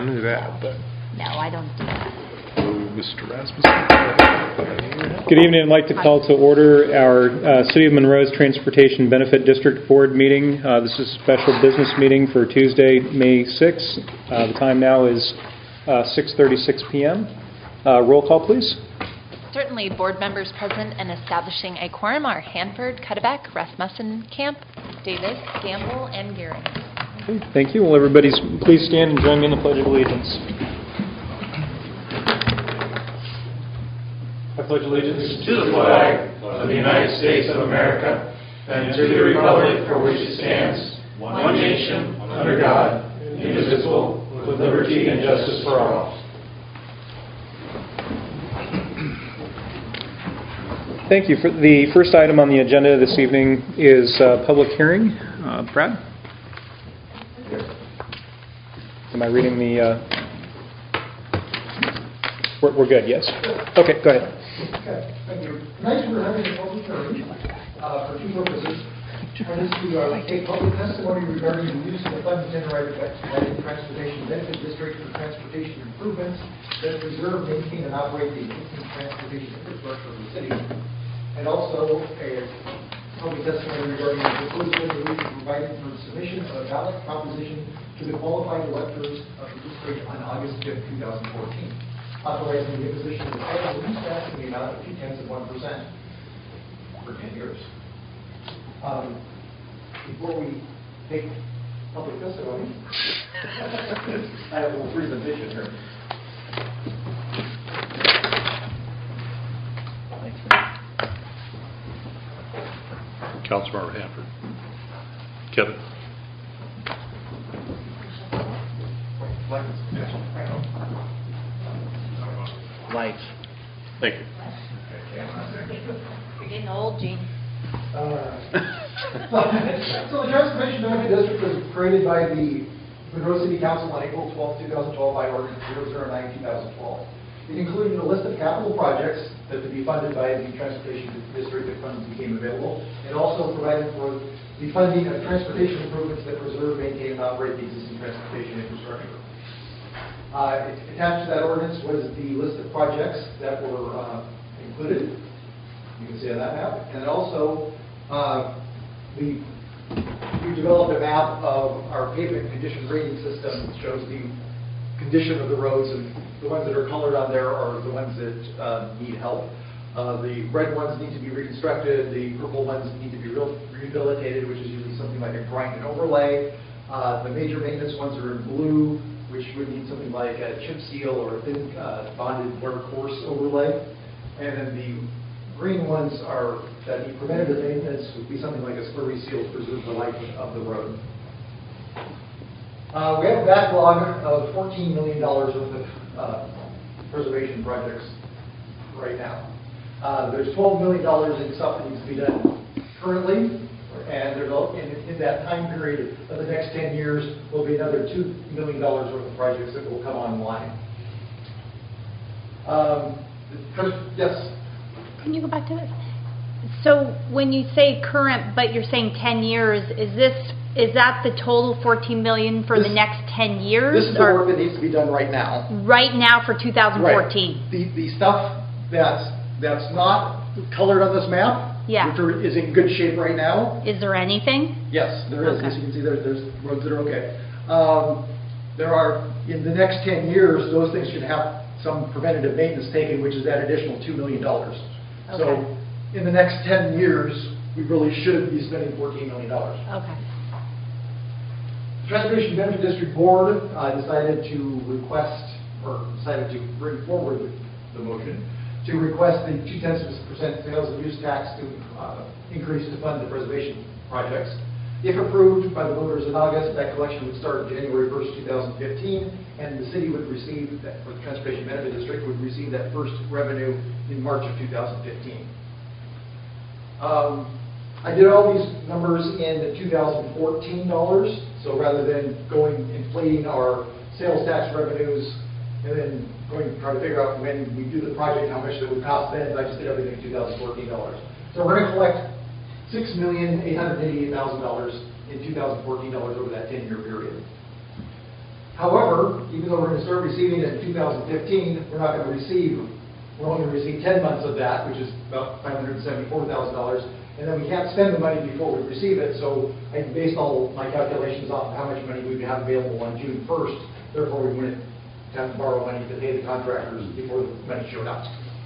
can do that, but No, I don't do that. Mr. Rasmussen. Good evening. I'd like to call to order our City of Monroe's Transportation Benefit District Board meeting. This is a special business meeting for Tuesday, May 6th. The time now is 6:36 p.m. Roll call, please. Certainly, board members present and establishing a quorum are Hanford, Cuddeback, Rasmussen, Camp, Davis, Gamble, and Gearing. Okay, thank you. Will everybody please stand and join me in the Pledge of Allegiance. I pledge allegiance to the flag of the United States of America and to the republic for which it stands, one nation, under God, indivisible, with liberty and justice for all. Thank you. For the first item on the agenda this evening is public hearing. Brad? Am I reading the... We're good, yes. Okay, go ahead. Okay, thank you. Tonight we're having a public hearing for two purposes. One is to take public testimony regarding the use of the funds generated by the Transportation Benefit District for transportation improvements that preserve, maintain, and operate the existing transportation infrastructure of the city. And also a public testimony regarding the proposed resolution providing for submission of a ballot proposition to the qualified electors of the district on August 5th, 2014. Authorizing the imposition of the federal use tax in the amount of 0.2% for 10 years. Before we take public testimony, I have a little presentation here. Councilmember Hanford. Kevin. Lights. Thank you. You're getting old, Gene. So the Transportation Benefit District was created by the Monroe City Council on April 12, 2012 by Ordinance 009-2012. It included a list of capital projects that could be funded by the Transportation District if funds became available. It also provided for the funding of transportation improvements that preserve, maintain, and operate the existing transportation infrastructure. Attached to that ordinance was the list of projects that were included. You can see on that map. And then also, we developed a map of our pavement condition rating system that shows the condition of the roads, and the ones that are colored on there are the ones that need help. The red ones need to be reconstructed. The purple ones need to be rehabilitated, which is usually something like a grind and overlay. The major maintenance ones are in blue, which would need something like a chip seal or a thin bonded coarse overlay. And then the green ones are that need preventative maintenance, would be something like a slurry seal to preserve the life of the road. We have a backlog of $14 million worth of preservation projects right now. There's $12 million in stuff that needs to be done currently. And in that time period of the next 10 years, will be another $2 million worth of projects that will come online. Yes? Can you go back to this? So when you say current, but you're saying 10 years, is that the total $14 million for the next 10 years? This is the work that needs to be done right now. Right now for 2014? Right. The stuff that's not colored on this map, which is in good shape right now. Is there anything? Yes, there is. Okay. As you can see, there's roads that are okay. There are, in the next 10 years, those things should have some preventative maintenance taken, which is that additional $2 million. Okay. So in the next 10 years, we really should be spending $14 million. Okay. The Transportation Benefit District Board decided to bring forward the motion to request the 0.2% sales and use tax to increase to fund the preservation projects. If approved by the voters in August, that collection would start January 1st, 2015, and the city would receive, or the Transportation Benefit District would receive that first revenue in March of 2015. I did all these numbers in the 2014 dollars, so rather than inflating our sales tax revenues and then try to figure out when we do the project how much it would cost then, I just did everything in 2014 dollars. So we're going to collect $6,888,000 in 2014 dollars over that 10-year period. However, even though we're going to start receiving it in 2015, we're only going to receive 10 months of that, which is about $574,000. And then we can't spend the money before we receive it, so I based all my calculations off how much money we would have available on June 1st. Therefore, we wouldn't have to borrow money to pay the contractors before the money showed up.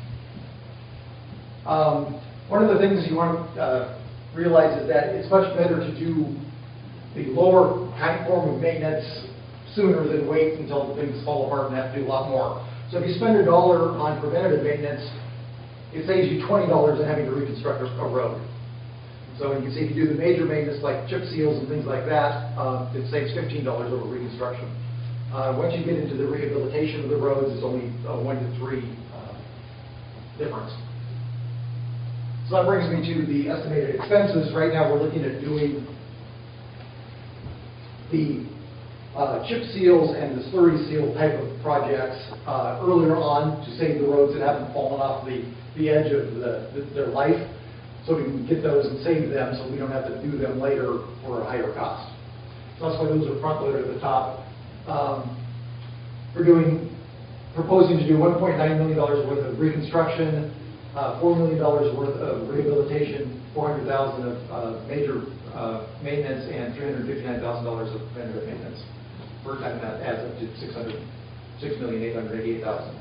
One of the things you want to realize is that it's much better to do the lower kind form of maintenance sooner than wait until things fall apart and have to do a lot more. So if you spend $1 on preventative maintenance, it saves you $20 in having to reconstruct a road. So you can see if you do the major maintenance like chip seals and things like that, it saves $15 over reconstruction. Once you get into the rehabilitation of the roads, it's only a 1 to 3 difference. So that brings me to the estimated expenses. Right now we're looking at doing the chip seals and the slurry seal type of projects earlier on to save the roads that haven't fallen off the edge of their life. So we can get those and save them so we don't have to do them later for a higher cost. So that's why those are front loaded at the top. We're proposing to do $1.9 million worth of reconstruction, $4 million worth of rehabilitation, $400,000 of major maintenance, and $359,000 of preventative maintenance. For that adds up to $6,888,000.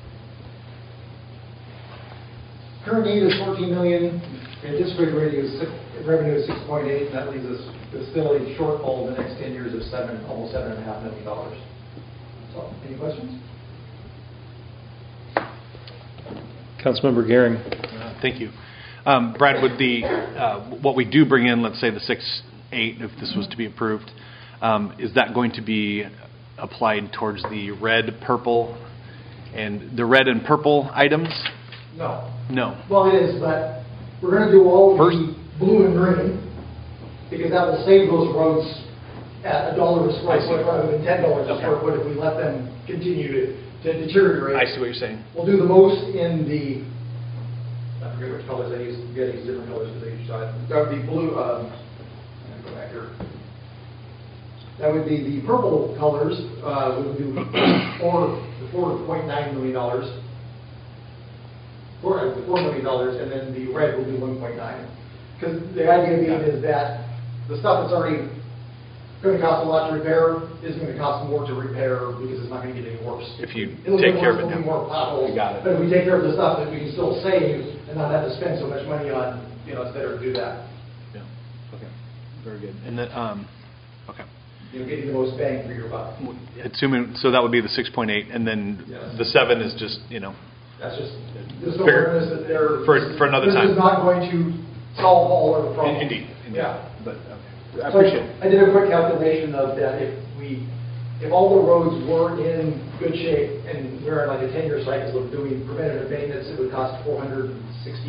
Current need is $14 million. Anticipated revenue is 6.8, and that leaves us with still a shortfall in the next 10 years of almost $7.5 million. So, any questions? Councilmember Gehring. Thank you. Brad, would what we do bring in, let's say the 6.8, if this was to be approved, is that going to be applied towards the red, purple, and the red and purple items? No. No. Well, it is, but we're going to do all the blue and green because that will save those roads at $1 a square foot rather than $10 a square foot if we let them continue to deteriorate. I see what you're saying. We'll do the most in the, I forget which colors I use. You got to use different colors for each side. That would be blue. I'm going to go back here. That would be the purple colors. We would do $4.9 million. $4 million, and then the red will be 1.9. Because the idea being is that the stuff that's already going to cost a lot to repair is going to cost more to repair because it's not going to get any worse. If you take care of it now. now. More potholes, Got it. but if we take care of the stuff that we can still save and not have to spend so much money on, it's better to do that. Yeah. Okay. Very good. And then, okay. Getting the most bang for your buck. Assuming, so that would be the 6.8, and then Yes. the 7 is just, That's just, there's no Fair. awareness that they're... For another time. This is not going to solve all of the problems. Indeed. Yeah. But, okay. I So appreciate it. I did a quick calculation of that. If all the roads were in good shape and we're on like a 10-year cycle of doing preventative maintenance, it would cost $464,000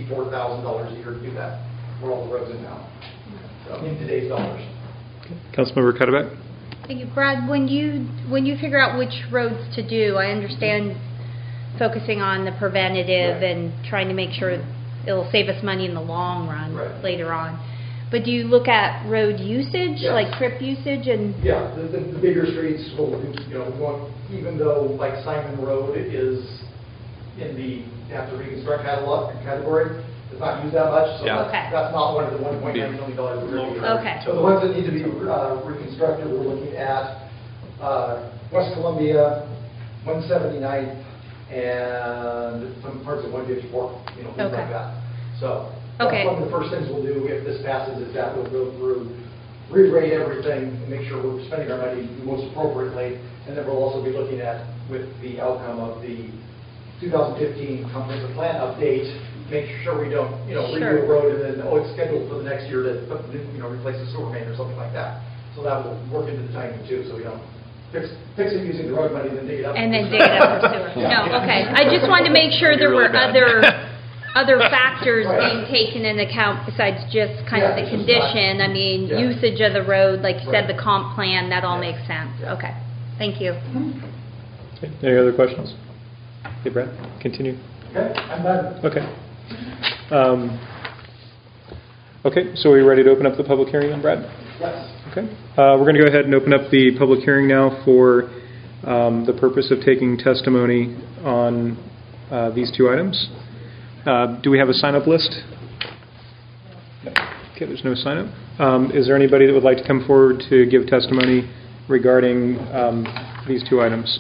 a year to do that for all the roads in town. So in today's dollars. Councilmember Cuddeback. Thank you. Brad, when you figure out which roads to do, I understand focusing on the preventative Right. and trying to make sure it'll save us money in the long run Right. later on. But do you look at road usage, Yes. like trip usage, and Yeah, the bigger streets will, even though like Simon Road is in the have to reconstruct category, it's not used that much, so Yeah. Okay. that's not one of the $1.9 million we're going to do. Okay. So the ones that need to be reconstructed, we're looking at West Columbia, 179th, and some parts of 154, things Okay. like that. So Okay. that's one of the first things we'll do if this passes is that we'll go through, re-rate everything, and make sure we're spending our money most appropriately, and then we'll also be looking at, with the outcome of the 2015 comprehensive plan update, make sure we don't, redo Sure. a road and then, it's scheduled for the next year to, replace the sewer main or something like that. So that will work into the timing too, so we don't fix it using the road money, then dig it up. and then dig it up for sewer? No, okay. I just wanted to make sure there were Really bad. other factors Right. being taken into account besides just kind of Yeah, the it's just not- condition. I mean, Yeah. usage of the road, like you said, Right. the comp plan, that all Yeah. makes sense. Yeah. Okay. Thank you. Okay. Any other questions? Okay, Brad, continue. Okay, I'm done. Okay. Okay, so are you ready to open up the public hearing then, Brad? Yes. Okay. We're going to go ahead and open up the public hearing now for the purpose of taking testimony on these two items. Do we have a sign-up list? No. Okay, there's no sign-up. Is there anybody that would like to come forward to give testimony regarding these two items?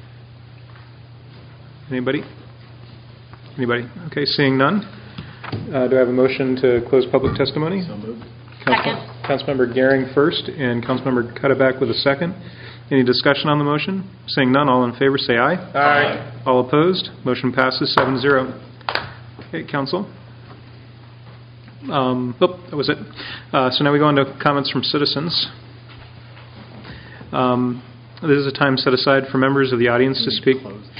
Anybody? Anybody? Okay, seeing none. Do I have a motion to close public testimony? So moved. Second. Councilmember Gehring first, and Councilmember Cuddeback with a second. Any discussion on the motion? Seeing none, all in favor say aye. Aye. All opposed? Motion passes 7-0. Okay, Council. That was it. So now we go on to comments from citizens. This is a time set aside for members of the audience to speak.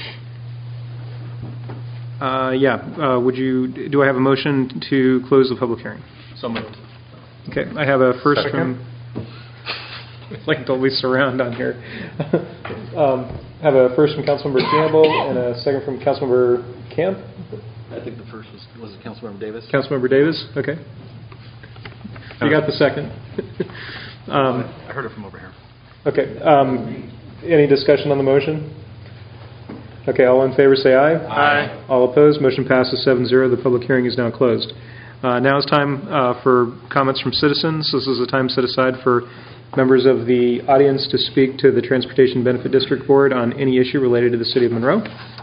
Do I have a motion to close the public hearing? So moved. Okay, I have a first Second. from... It's like totally surround on here. I have a first from Councilmember Campbell and a second from Councilmember Camp. I think the first was it Councilmember Davis? Councilmember Davis, okay. You got the second. I heard it from over here. Okay, any discussion on the motion? Okay, all in favor say aye. Aye. All opposed, motion passes 7-0. The public hearing is now closed. Now is time for comments from citizens. This is a time set aside for members of the audience to speak to the Transportation Benefit District Board on any issue related to the City of Monroe.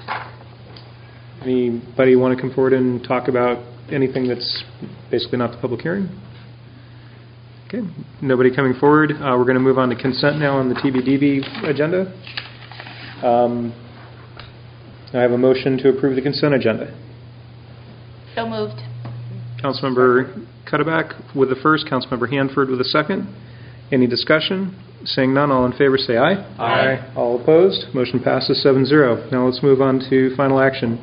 Anybody want to come forward and talk about anything that's basically not the public hearing? Okay, nobody coming forward. We're going to move on to consent now on the TBDB agenda. I have a motion to approve the consent agenda. So moved. Councilmember Cuddeback with the first, Councilmember Hanford with the second. Any discussion? Seeing none, all in favor say aye. Aye. All opposed? Motion passes 7-0. Now let's move on to final action.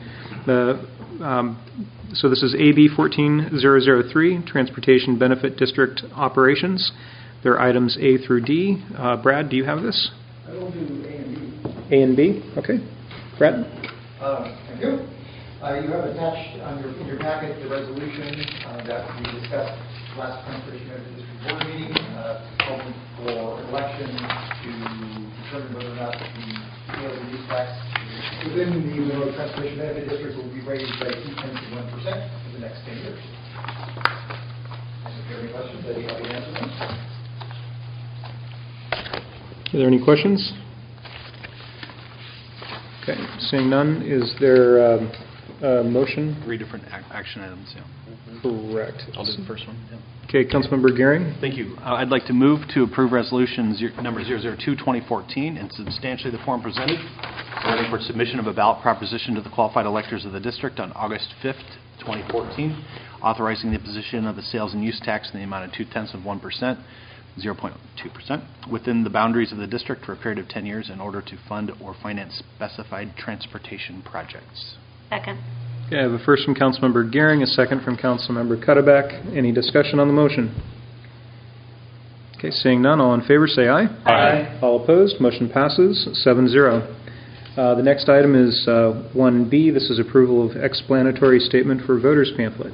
So this is AB 14003, Transportation Benefit District Operations. There are items A through D. Brad, do you have this? I will do A and B. A and B? Okay. Brad? Thank you. You have attached in your packet the resolution that we discussed last Transportation Benefit District Board meeting, calling for election to determine whether or not the sales and use tax within the Monroe Transportation Benefit District will be raised by 0.2% for the next 10 years. If there are any questions, I'd be happy to answer them. Are there any questions? Okay, seeing none, is there a motion? 3 different action items, yeah. Correct. I'll do the first one. Yeah. Okay, Councilmember Gehring. Thank you. I'd like to move to approve Resolution number 002-2014 in substantially the form presented, providing for submission of a ballot proposition to the qualified electors of the district on August 5th, 2014, authorizing the imposition of a sales and use tax in the amount of 0.2%, 0.2%, within the boundaries of the district for a period of 10 years in order to fund or finance specified transportation projects. Second. Okay, I have a first from Councilmember Gehring, a second from Councilmember Cuddeback. Any discussion on the motion? Okay, seeing none, all in favor say aye. Aye. All opposed, motion passes 7-0. The next item is 1B. This is approval of explanatory statement for voters pamphlet.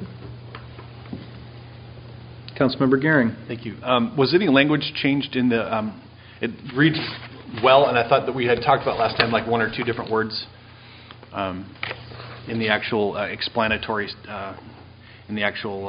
Councilmember Gehring. Thank you. Was any language changed in the, it reads well, and I thought that we had talked about last time like 1 or 2 different words in the actual explanatory, in the actual,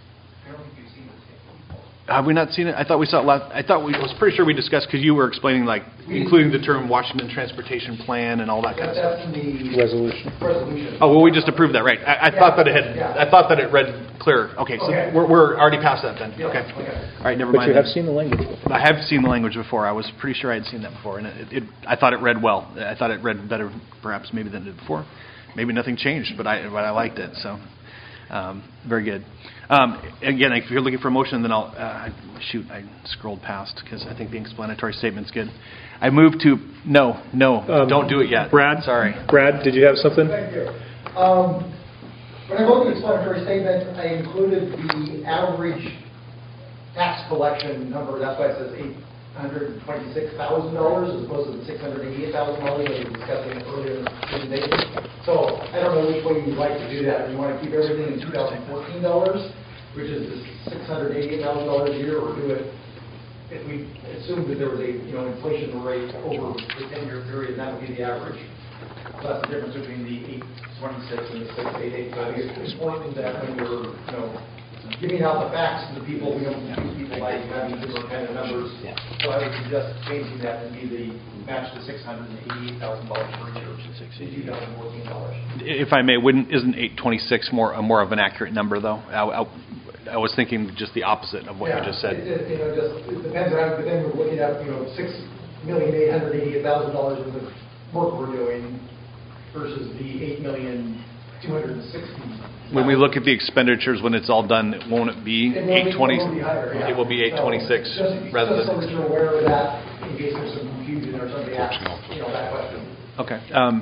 have we not seen it? I thought we saw it last, I was pretty sure we discussed, because you were explaining like, including the term Washington Transportation Plan and all that kind of stuff. That's in the Resolution. resolution. Oh, well, we just approved that, right. I thought that it had, I thought that it read clearer. Okay, so Okay. we're already past that then. Yeah, Okay. okay. All right, never But mind. you then. have seen the language before. I have seen the language before. I was pretty sure I had seen that before, and I thought it read well. I thought it read better, perhaps, maybe than it did before. Maybe nothing changed, but I liked it. So, very good. Again, if you're looking for a motion, then I'll I scrolled past because I think the explanatory statement's good. I move to no, don't do it yet. Brad, sorry. Brad, did you have something? Thank you. When I wrote the explanatory statement, I included the average tax collection number. That's why it says $826,000 as opposed to the $688,000 that we were discussing earlier in the presentation. So I don't know which way you'd like to do that. Do you want to keep everything in 2014 dollars, which is $688,000 a year, or do it if we assumed that there was a, inflation rate over the 10-year period, that would be the average. So that's the difference between the 826 and the 688. So I think it's important that when we're, giving out the facts to the people, we don't confuse people by having different kind of numbers. So I would suggest changing that to be the match the $688,000 per year to $2,014. If I may, isn't 826 more of an accurate number, though? I was thinking just the opposite of what you just said. It depends on, but then we're looking at, $6,888,000 worth of work we're doing versus the $8,260,000. When we look at the expenditures, when it's all done, won't it be 820? It will be 826 rather than. Just so that you're aware of that, in case there's some confusion or somebody asks, that question. Okay.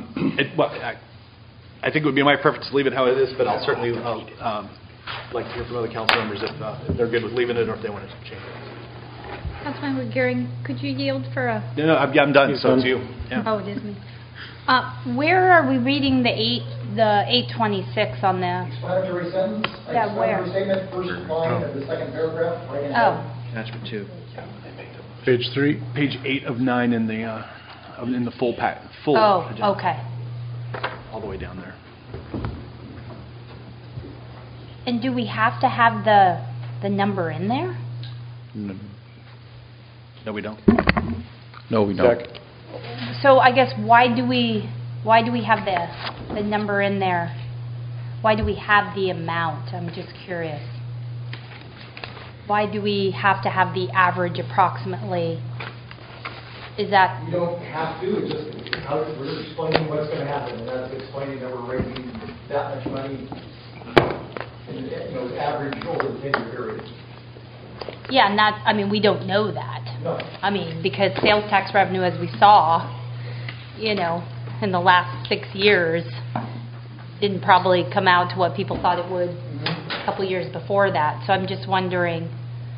I think it would be my preference to leave it how it is, but I'll certainly like to hear from other council members if they're good with leaving it or if they want to change it. Councilmember Gearing, could you yield for a? No, I'm done. So it's you. Yeah. Oh, it is me. Where are we reading the 826 on the? Explanatory sentence. Yeah, where? Statement, first line of the second paragraph. Right. Attachment 2. Page 3. Page 8 of 9 in the full pack. Full. Oh, agenda. okay. All the way down there. And do we have to have the number in there? No, we don't. No, we don't. So I guess why do we have the number in there? Why do we have the amount? I'm just curious. Why do we have to have the average approximately? Is that? You don't have to. It's just we're explaining what's going to happen, and that's explaining that we're raising that much money in average over the 10-year period. Yeah, and that's, we don't know that. No. Because sales tax revenue, as we saw, in the last 6 years, didn't probably come out to what people thought it would a couple years before that. So I'm just wondering,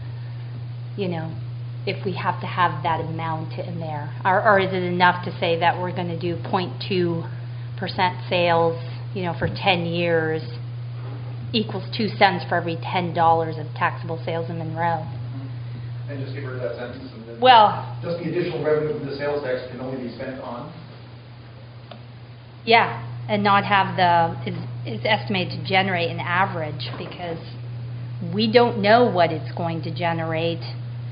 if we have to have that amount in there. Or is it enough to say that we're going to do 0.2% sales, for 10 years, equals 2 cents for every $10 of taxable sales in Monroe? And just get rid of that sentence. And then just the additional revenue from the sales tax can only be spent on? Yeah, and not have it's estimated to generate an average, because we don't know what it's going to generate.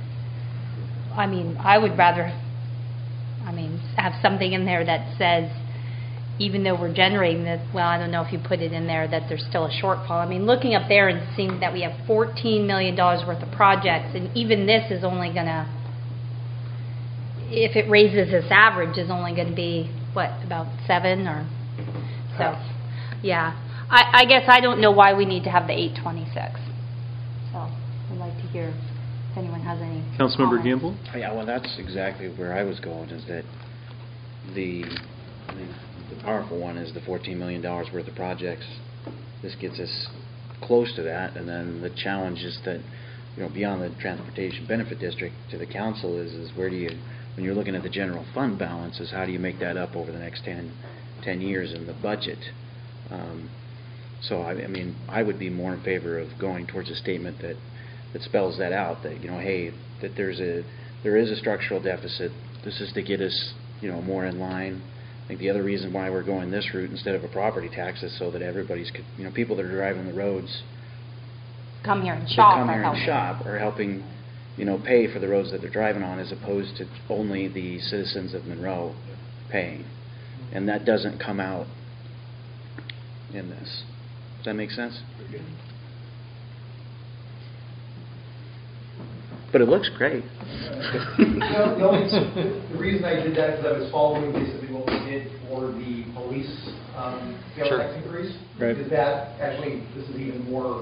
I would rather, have something in there that says, even though we're generating this, I don't know if you put it in there that there's still a shortfall. Looking up there and seeing that we have $14 million worth of projects, and even this is only going to, if it raises this average, is only going to be, about 7 or so. Yeah. I guess I don't know why we need to have the 826. So I'd like to hear if anyone has any. Councilmember comments. Gamble? Yeah, well, that's exactly where I was going, is that the powerful one is the $14 million worth of projects. This gets us close to that, and then the challenge is that, beyond the transportation benefit district to the council is where do you, when you're looking at the general fund balances, how do you make that up over the next 10 years in the budget? So I would be more in favor of going towards a statement that spells that out, that hey, that there is a structural deficit. This is to get us more in line. I think the other reason why we're going this route instead of a property tax is so that everybody's people that are driving the roads come here and shop. Are helping pay for the roads that they're driving on, as opposed to only the citizens of Monroe paying. And that doesn't come out in this. Does that make sense? But it looks great. The reason I did that is I was following basically what we did for the police sales tax increase. Right. Is that actually, this is even more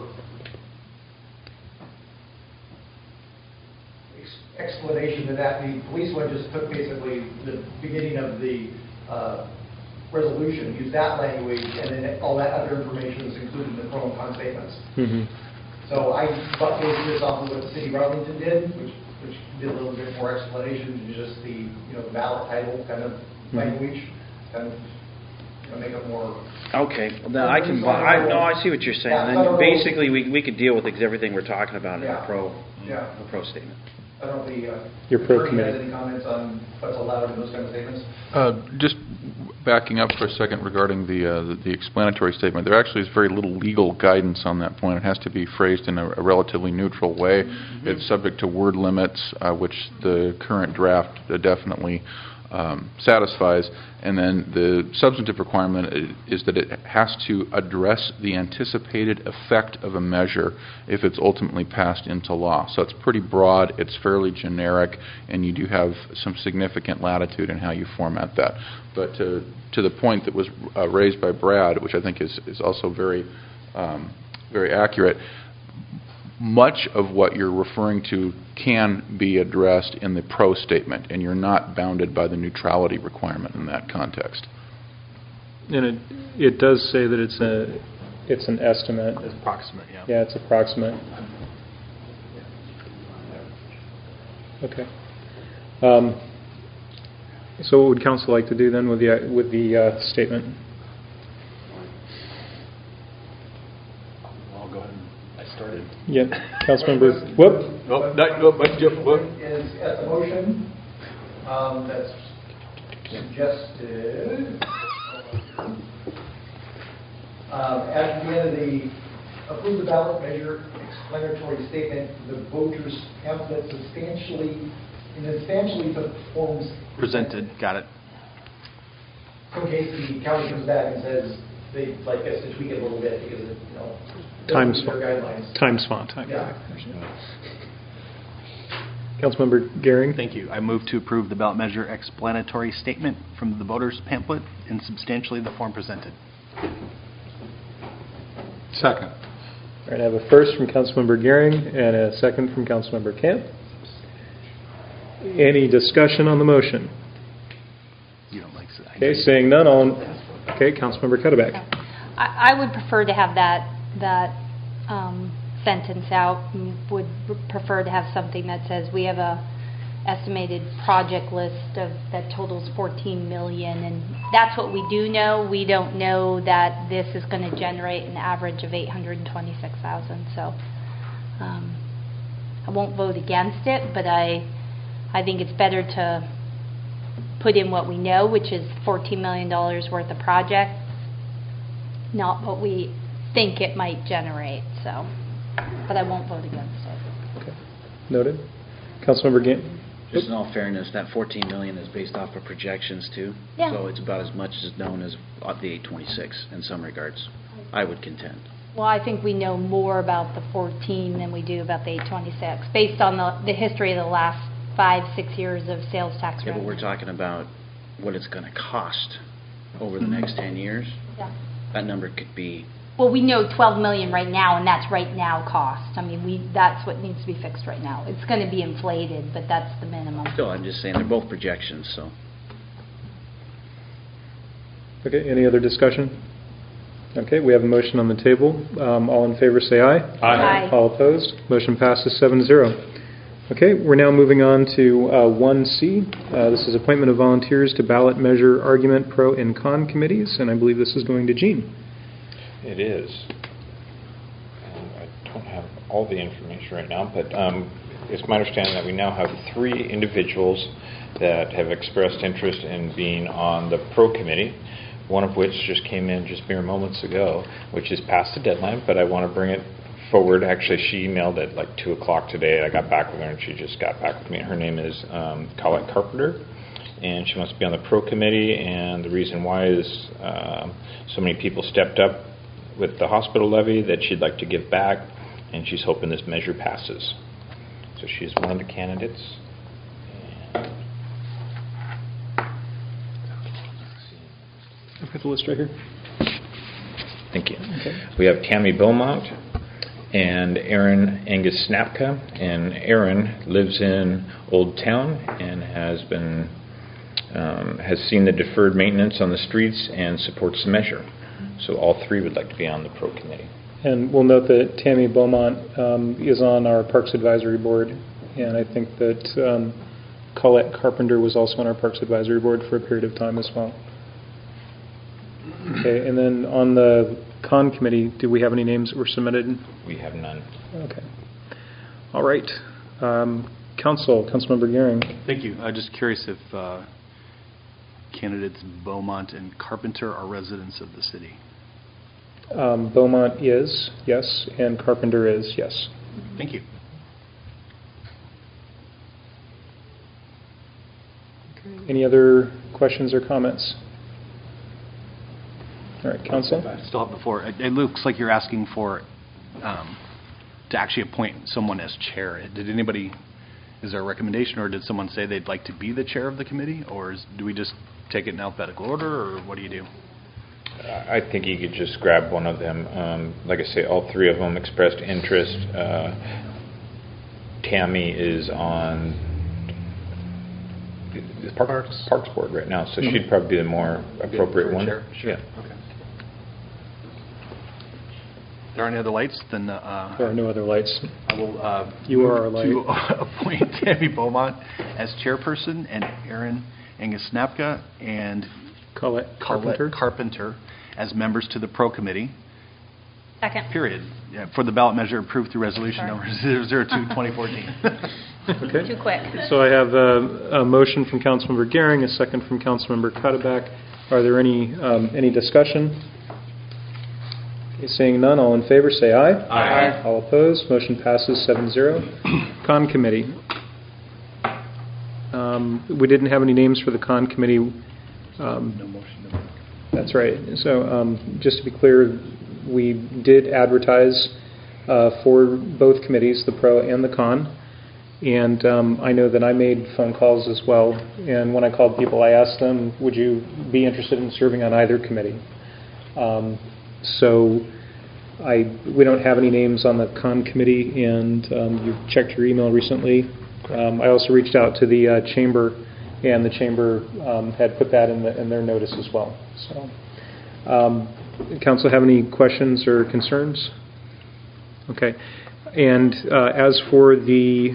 explanation to that. The police one just took basically the beginning of the resolution, used that language, and then all that other information is included in the pro and con statements. Mm-hmm. So I based this off of what the city of Arlington did, which did a little bit more explanation than just the ballot title kind of language, kind of make it more. Okay, well, I see what you're saying. Yeah, then basically, we could deal with everything we're talking about in the pro statement. I don't know if Your pro attorney committee. has any comments on what's allowed in those kind of statements? Just backing up for a second regarding the explanatory statement, there actually is very little legal guidance on that point. It has to be phrased in a relatively neutral way. It's subject to word limits, which the current draft definitely satisfies. And then the substantive requirement is that it has to address the anticipated effect of a measure if it's ultimately passed into law. So it's pretty broad, it's fairly generic, and you do have some significant latitude in how you format that. But to the point that was raised by Brad, which I think is also very accurate, much of what you're referring to can be addressed in the pro statement, and you're not bounded by the neutrality requirement in that context. And it does say that it's an estimate. It's approximate, yeah. Yeah, it's approximate. Okay. So what would council like to do then with the statement? I'll go ahead and I started. Yeah, Councilmember. Whoop. Is at the motion that's suggested. At the end of the approve the ballot measure explanatory statement, the voters pamphlet substantially the forms Presented, got it. in case the county comes back and says they'd like us to tweak it a little bit because it, Times their guidelines. Times font. Yeah. Councilmember Gehring. Thank you. I move to approve the ballot measure explanatory statement from the voters pamphlet in substantially the form presented. Second. All right, I have a first from Councilmember Gehring and a second from Councilmember Camp. Any discussion on the motion? You don't like that. Okay, saying none, okay, Councilmember Cuddeback. I would prefer to have that sentence out, and would prefer to have something that says we have a estimated project list that totals $14 million, and that's what we do know. We don't know that this is going to generate an average of $826,000. So I won't vote against it, but I think it's better to put in what we know, which is $14 million worth of projects, not what we think it might generate. So, but I won't vote against it. Okay, noted. Councilmember Gant. Just in all fairness, that $14 million is based off of projections too. Yeah. So it's about as much as known as the 826 in some regards, I would contend. Well, I think we know more about the 14 than we do about the 826, based on the history of the last 5-6 years of sales tax Yeah, revenue. but we're talking about what it's going to cost over the next 10 years. Yeah. That number could be, Well, we know $12 million right now, and that's right now cost. I mean, that's what needs to be fixed right now. It's going to be inflated, but that's the minimum. still, I'm just saying they're both projections, so. Okay, any other discussion? Okay, we have a motion on the table. All in favor say aye. Aye. All opposed? Motion passes 7-0. Okay, we're now moving on to 1C. This is appointment of volunteers to ballot measure argument pro and con committees, and I believe this is going to Jean. It is. And I don't have all the information right now, but it's my understanding that we now have 3 individuals that have expressed interest in being on the pro committee, one of which just came in just mere moments ago, which is past the deadline, but I want to bring it forward. Actually, she emailed at like 2 o'clock today. I got back with her, and she just got back with me. Her name is Colette Carpenter, and she wants to be on the pro committee, and the reason why is so many people stepped up with the hospital levy that she'd like to give back, and she's hoping this measure passes. So she's one of the candidates. I've got the list right here. Thank you. Okay. We have Tammy Beaumont and Aaron Angus Snapka, and Aaron lives in Old Town and has seen the deferred maintenance on the streets and supports the measure. So all 3 would like to be on the pro committee. And we'll note that Tammy Beaumont is on our Parks Advisory Board, and I think that Colette Carpenter was also on our Parks Advisory Board for a period of time as well. Okay, and then on the con committee, do we have any names that were submitted? We have none. Okay. All right. Councilmember Gearing. Thank you. I'm just curious if candidates Beaumont and Carpenter are residents of the city. Beaumont is, yes, and Carpenter is, yes. Thank you. Any other questions or comments? All right, Council? I still have the floor. It looks like you're asking for to actually appoint someone as chair. Is there a recommendation, or did someone say they'd like to be the chair of the committee, or do we just take it in alphabetical order, or what do you do? I think you could just grab one of them. Like I say, all three of them expressed interest. Tammy is on the Parks Board right now, so she'd probably be the more appropriate one. Chair? Sure. Yeah. Okay. If there are any other lights, then There are no other lights. I will You are our light. to appoint Tammy Beaumont as chairperson and Aaron Angus-Snapka and Colette Colette Carpenter as members to the Pro Committee, Second. period. Yeah, for the ballot measure approved through resolution number 002-2014. Okay. Too quick. So I have a motion from Councilmember Gearing, a second from Councilmember Cuddeback. Are there any discussion? Okay, seeing none, all in favor say aye. Aye. All opposed, motion passes 7-0. Con Committee. We didn't have any names for the Con Committee. No motion. That's right. So just to be clear, we did advertise for both committees, the Pro and the Con. And I know that I made phone calls as well. And when I called people, I asked them, would you be interested in serving on either committee? So we don't have any names on the Con Committee, and you checked your email recently. I also reached out to the Chamber, and the Chamber had put that in their notice as well. So, Council have any questions or concerns? Okay. And as for the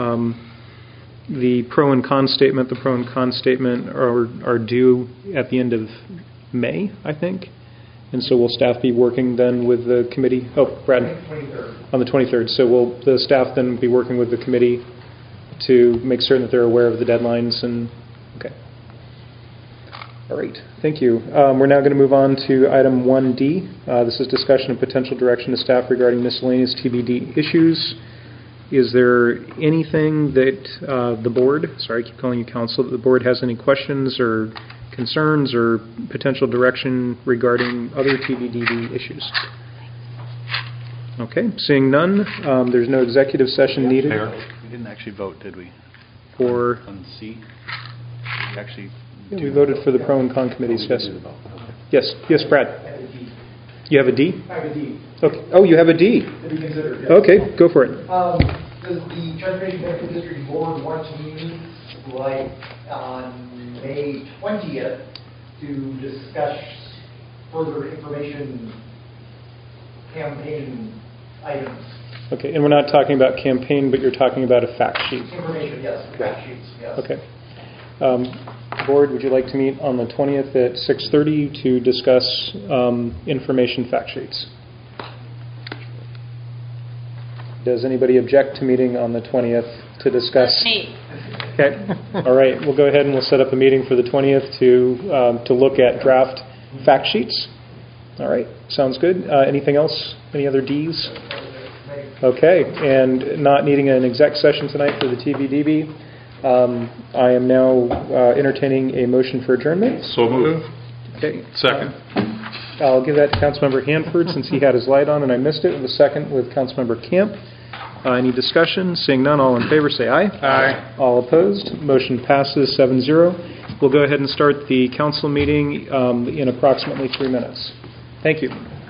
pro and con statement, the pro and con statement are due at the end of May, I think. And so will staff be working then with the committee? Oh, Brad. 23rd. On the 23rd. So will the staff then be working with the committee to make certain that they're aware of the deadlines? And okay. All right. Thank you. We're now going to move on to item 1D. This is discussion of potential direction to staff regarding miscellaneous TBD issues. Is there anything that the board, sorry, I keep calling you council, that the board has any questions or concerns or potential direction regarding other TBD issues? Okay, seeing none, there's no executive session needed. Mayor, we didn't actually vote, did we? For On C? We actually we voted for the pro and con committees, yes. Yes, Brad. You have a D? I have a D. Okay. Oh, you have a D. To be considered. Yes. Okay, go for it. Does the Transportation Benefit District Board want to meet like on May 20th to discuss further information campaign items? Okay, and we're not talking about campaign, but you're talking about a fact sheet. Information, yes. Fact sheets, yes. Okay. Board, would you like to meet on the 20th at 6:30 to discuss information fact sheets? Does anybody object to meeting on the 20th to discuss? Me. Okay. All right. We'll go ahead and we'll set up a meeting for the 20th to look at draft fact sheets. All right. Sounds good. Anything else? Any other Ds? Okay. And not needing an exec session tonight for the TBDB. I am now entertaining a motion for adjournment. So move. Okay. Second. I'll give that to Councilmember Hanford since he had his light on and I missed it. With a second with Councilmember Camp. Any discussion? Seeing none, all in favor say aye. Aye. All opposed? Motion passes 7-0. We'll go ahead and start the council meeting in approximately 3 minutes. Thank you.